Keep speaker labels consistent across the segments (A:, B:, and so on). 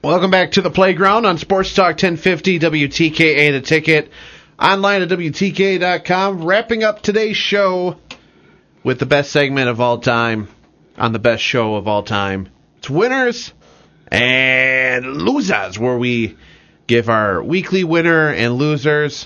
A: Welcome back to the playground on Sports Talk 1050 WTKA The Ticket. Online at WTKA.com. Wrapping up today's show with the best segment of all time on the best show of all time. It's winners and losers, where we give our weekly winner and losers.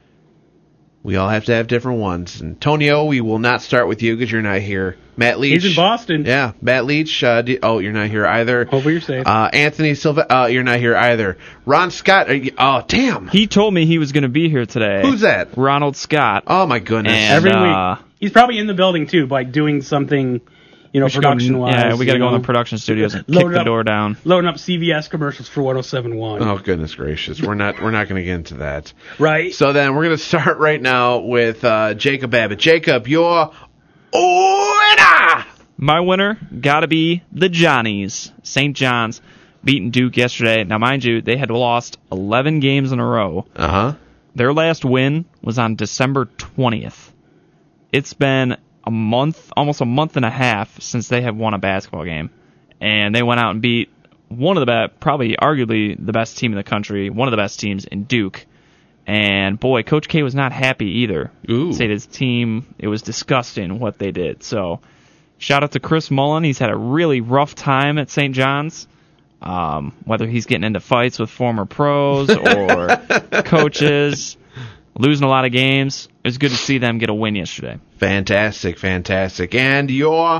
A: We all have to have different ones. Antonio, we will not start with you because you're not here. Matt Leach.
B: He's in Boston.
A: Yeah, Matt Leach. You're not here either.
B: Hopefully you're safe.
A: Anthony Silva. You're not here either. Ron Scott. Damn.
C: He told me he was going to be here today.
A: Who's that?
C: Ronald Scott.
A: Oh, my goodness.
C: And,
B: every week. He's probably in the building, too, like doing something, production-wise.
C: Yeah, we got to go in the production studios and kick the door down.
B: Loading up CVS commercials for 107.1.
A: Oh, goodness gracious. We're not going to get into that.
B: Right.
A: So then we're going to start right now with Jacob Abbott. Jacob, your winner!
C: My winner got to be the Johnnies. St. John's beating Duke yesterday. Now, mind you, they had lost 11 games in a row.
A: Uh-huh.
C: Their last win was on December 20th. It's been a month, almost a month and a half since they have won a basketball game. And they went out and beat one of the best, probably arguably the best team in the country, one of the best teams in Duke. And boy, Coach K was not happy either.
A: Ooh.
C: Said his team, it was disgusting what they did. So shout out to Chris Mullen. He's had a really rough time at St. John's. Whether he's getting into fights with former pros or coaches, losing a lot of games. It was good to see them get a win yesterday.
A: Fantastic. And your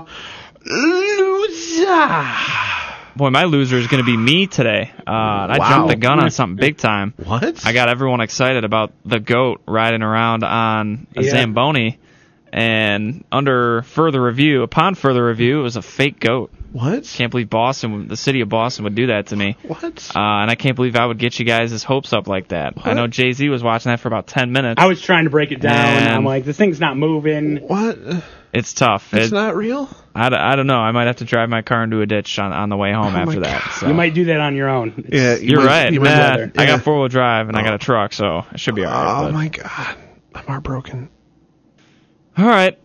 A: loser.
C: Boy, my loser is going to be me today. I jumped the gun on something big time.
A: What?
C: I got everyone excited about the GOAT riding around on a Zamboni, and upon further review, it was a fake GOAT.
A: What?
C: Can't believe the city of Boston would do that to me.
A: What?
C: And I can't believe I would get you guys' hopes up like that.
A: What?
C: I know Jay-Z was watching that for about 10 minutes.
B: I was trying to break it down, and I'm like, this thing's not moving.
A: What?
C: It's tough.
A: It's not real?
C: I don't know. I might have to drive my car into a ditch on the way home after that. So.
B: You might do that on your own.
C: You're right.
A: Yeah.
C: I got four-wheel drive, and I got a truck, so it should be all right.
A: Oh, my God. I'm heartbroken.
C: All right.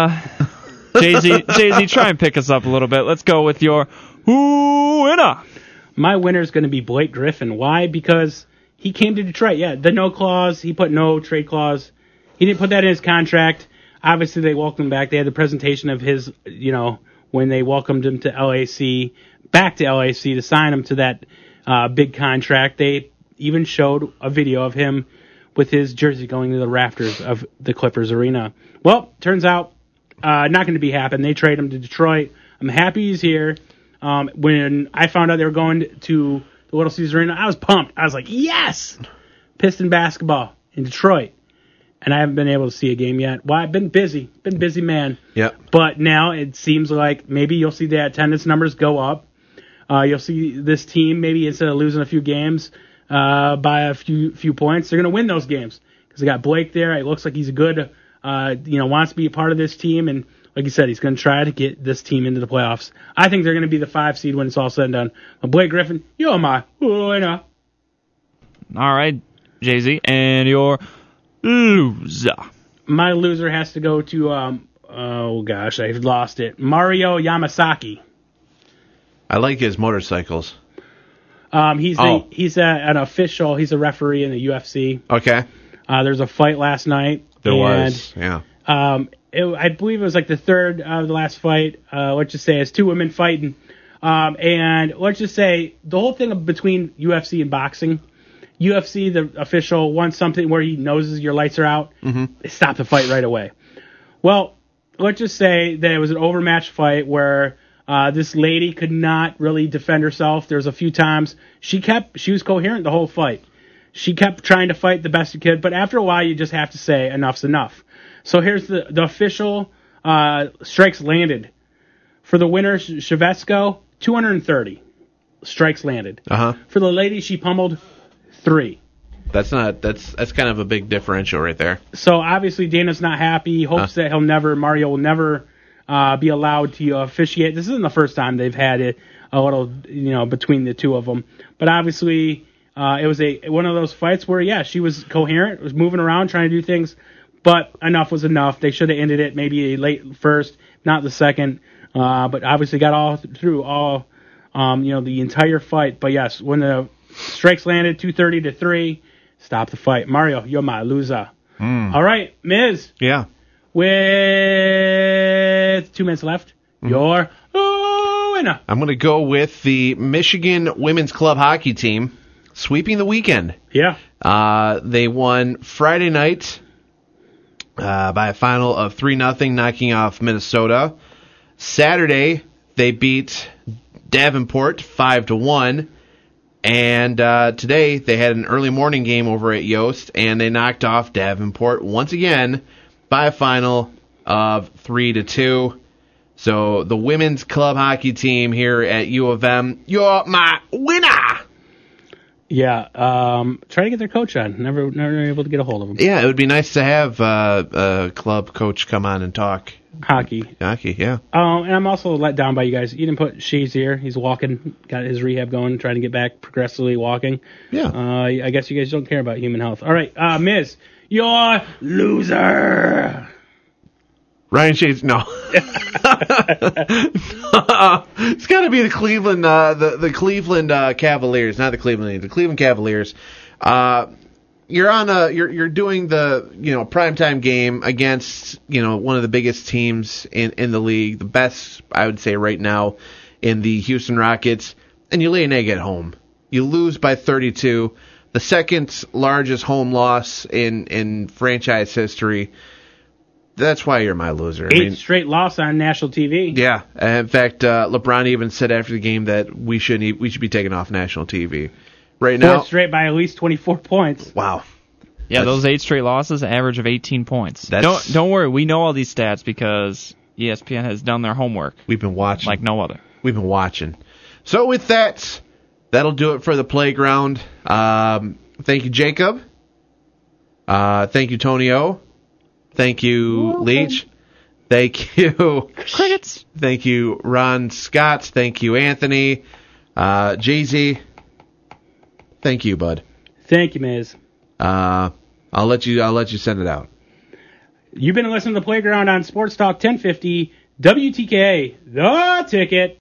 C: Jay-Z, try and pick us up a little bit. Let's go with your winner.
B: My winner is going to be Blake Griffin. Why? Because he came to Detroit. Yeah, the no clause. He put no trade clause. He didn't put that in his contract. Obviously, they welcomed him back. They had the presentation of his, when they welcomed him to back to LAC to sign him to that big contract. They even showed a video of him with his jersey going to the rafters of the Clippers arena. Well, turns out not going to be happening. They trade him to Detroit. I'm happy he's here. When I found out they were going to the Little Caesars Arena, I was pumped. I was like, yes! Piston basketball in Detroit. And I haven't been able to see a game yet. Well, I've been busy. Been busy, man.
A: Yep.
B: But now it seems like maybe you'll see the attendance numbers go up. You'll see this team, maybe instead of losing a few games by a few points, they're going to win those games. Because they got Blake there. It looks like he's a good, wants to be a part of this team. And like you said, he's going to try to get this team into the playoffs. I think they're going to be the 5 seed when it's all said and done. But Blake Griffin, you're my winner.
C: All right, Jay-Z, and your loser.
B: My loser has to go to, I've lost it. Mario Yamasaki.
A: I like his motorcycles.
B: He's an official. He's a referee in the UFC.
A: Okay.
B: There's a fight last night.
A: There was, yeah.
B: I believe it was like the third of the last fight. Let's just say it's 2 women fighting. And let's just say the whole thing between UFC and boxing, UFC, the official, wants something where he knows your lights are out. Mm-hmm. They stop the fight right away. Well, let's just say that it was an overmatched fight where this lady could not really defend herself. There was a few times she was coherent the whole fight. She kept trying to fight the best she could, but after a while you just have to say enough's enough. So here's the official strikes landed. For the winner, Shevchenko, 230 strikes landed.
A: Uh-huh.
B: For the lady, she pummeled 3.
A: That's kind of a big differential right there.
B: So obviously Dana's not happy. He hopes that Mario will never be allowed to officiate. This isn't the first time they've had it a little, between the two of them. But obviously it was one of those fights where, she was coherent, was moving around, trying to do things, but enough was enough. They should have ended it maybe late first, not the second. But obviously got all the entire fight. But yes, when the strikes landed, 2:30 to 3, stop the fight. Mario, you're my loser. All right, Miz.
A: Yeah.
B: With 2 minutes left, you're winner.
A: I'm going to go with the Michigan Women's Club Hockey Team sweeping the weekend.
B: Yeah.
A: They won Friday night by a final of 3-0, knocking off Minnesota. Saturday, they beat Davenport 5-1. And today, they had an early morning game over at Yost, and they knocked off Davenport once again by a final of 3-2. So the women's club hockey team here at U of M, you're my winner.
B: Yeah, try to get their coach on. Never able to get a hold of him.
A: Yeah, it would be nice to have a club coach come on and talk
B: Hockey,
A: yeah.
B: And I'm also let down by you guys. You didn't put Shees here. He's walking, got his rehab going, trying to get back progressively walking.
A: Yeah.
B: I guess you guys don't care about human health. All right, Miz, you're loser.
A: Ryan Shades, no. It's got to be the Cleveland, the Cleveland Cavaliers, not the Cleveland Cavaliers. You're doing the primetime game against one of the biggest teams in the league, the best I would say right now in the Houston Rockets, and you lay an egg at home. You lose by 32, the second largest home loss in franchise history. That's why you're my loser.
B: Eighth straight loss on national TV.
A: Yeah. In fact, LeBron even said after the game that we should be taken off national TV. Right now,
B: 4th straight by at least 24 points.
A: Wow.
C: Yeah, those 8 straight losses, average of 18 points. Don't worry, we know all these stats because ESPN has done their homework.
A: We've been watching.
C: Like no other.
A: We've been watching. So with that, that'll do it for the playground. Thank you, Jacob. Thank you, Tony O. Thank you, Leach. Thank you,
C: Crickets.
A: Thank you, Ron Scott. Thank you, Anthony. Jay-Z. Thank you, bud.
B: Thank you, Miz.
A: I'll let you send it out.
B: You've been listening to The Playground on Sports Talk 1050 WTKA, The Ticket.